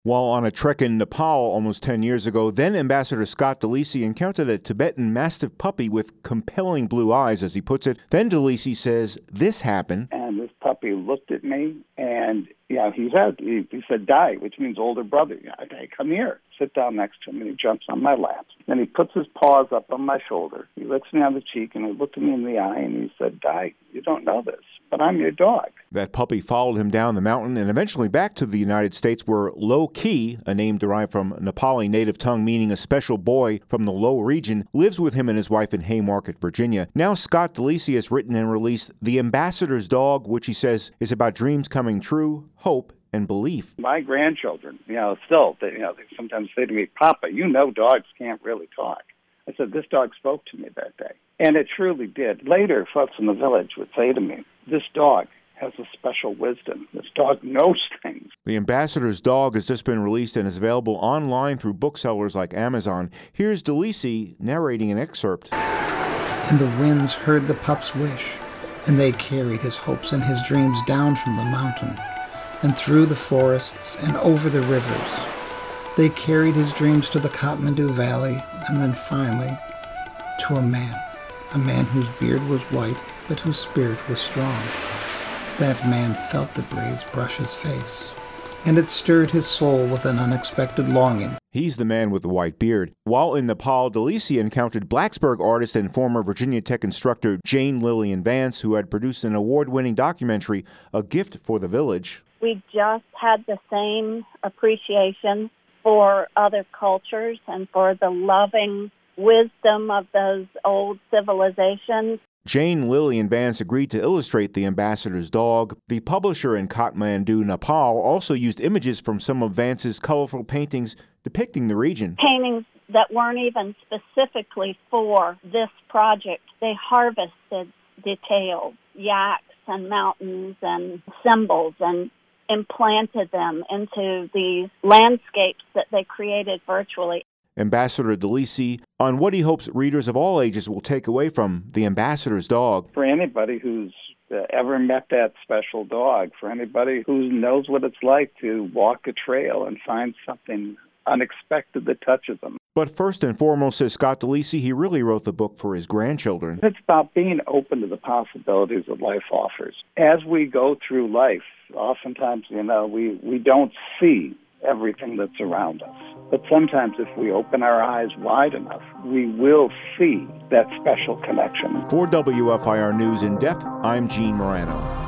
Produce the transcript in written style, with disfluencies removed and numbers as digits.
While on a trek in Nepal almost 10 years ago, then Ambassador Scott DeLisi encountered a Tibetan Mastiff puppy with compelling blue eyes, as he puts it. Then DeLisi says this happened. And this puppy looked at me, and he said, "Die," which means older brother. "Hey, come here." Sit down next to him, and he jumps on my lap. Then he puts his paws up on my shoulder. He licks me on the cheek, and he looked at me in the eye, and he said, "Die, you don't know this, but I'm your dog." That puppy followed him down the mountain and eventually back to the United States, where Lo Ki, a name derived from Nepali native tongue meaning a special boy from the Low region, lives with him and his wife in Haymarket, Virginia. Now Scott DeLisi has written and released The Ambassador's Dog, which he says is about dreams coming true, hope, and belief. My grandchildren, they sometimes say to me, "Papa, dogs can't really talk." I said, "This dog spoke to me that day." And it truly did. Later, folks in the village would say to me, "This dog has a special wisdom. This dog knows things." The Ambassador's Dog has just been released and is available online through booksellers like Amazon. Here's DeLisi narrating an excerpt. And the winds heard the pup's wish, and they carried his hopes and his dreams down from the mountain, and through the forests and over the rivers. They carried his dreams to the Kathmandu Valley, and then finally to a man whose beard was white, but whose spirit was strong. That man felt the breeze brush his face, and it stirred his soul with an unexpected longing. He's the man with the white beard. While in Nepal, DeLisi encountered Blacksburg artist and former Virginia Tech instructor Jane Lillian Vance, who had produced an award-winning documentary, A Gift for the Village. We just had the same appreciation for other cultures and for the loving wisdom of those old civilizations. Jane Lillian Vance agreed to illustrate The Ambassador's Dog. The publisher in Kathmandu, Nepal, also used images from some of Vance's colorful paintings depicting the region. Paintings that weren't even specifically for this project. They harvested details, yaks and mountains and symbols, and implanted them into these landscapes that they created virtually. Ambassador DeLisi on what he hopes readers of all ages will take away from The Ambassador's Dog. For anybody who's ever met that special dog, for anybody who knows what it's like to walk a trail and find something unexpected that touches them. But first and foremost, says Scott DeLisi, he really wrote the book for his grandchildren. It's about being open to the possibilities that life offers. As we go through life, oftentimes, we don't see everything that's around us. But sometimes if we open our eyes wide enough, we will see that special connection. For WFIR News in Depth, I'm Gene Morano.